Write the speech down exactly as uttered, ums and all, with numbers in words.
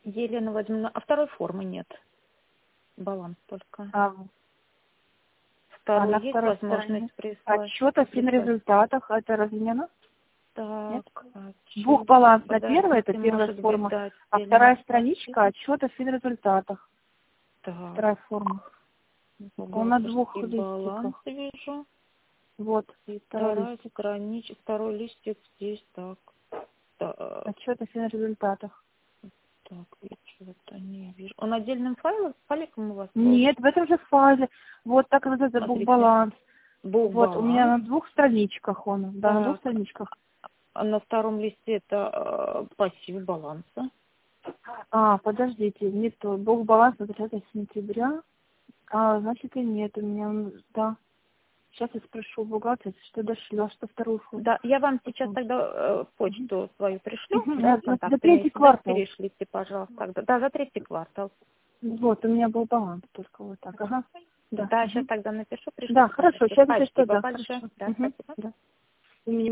Елена Владимировна, а второй формы нет. Баланс только. А, Второй а на есть второй возможность стороне прислать? отчет о финрезультатах. Это разве не она? Так, отчет, Двухбаланс на подождите, первой, это первая может быть, форма, да, а отдельно вторая спросить. страничка отчет о финрезультатах. Так, Вторая форма. Он на двух бухгалтерский баланс листиках. вижу. Вот, И второй вторая листик. страничка, второй листик здесь, так. Так, Отчет о финрезультатах. так, я чего-то не вижу. Он отдельным файлом, файликом у вас? Нет, в этом же файле. Вот так называется Смотрите. бухбаланс. Вот, у меня Бухбаланс. на двух страничках он. Да, на двух Так, страничках. а на втором листе это э, пассив баланса. А, подождите, не то. Бухбаланс на тридцатое сентября. А, значит, и нет у меня. он- Да. Сейчас я спрошу у бухгалтера, что дошло, что вторую форму. Да, я вам сейчас Потом. тогда э, почту свою пришлю, Мгм. да, На- с на- За контактами. третий Сюда квартал. перешлите, пожалуйста. Тогда. Да, за третий квартал. Вот, у меня был баланс только вот так. Ага. Да. Да, Мгм. сейчас тогда напишу, пришлю. Да, хорошо. Сейчас, если что, Спасибо да. большое. Хорошо. Да, Мгм. спасибо. Да. У меня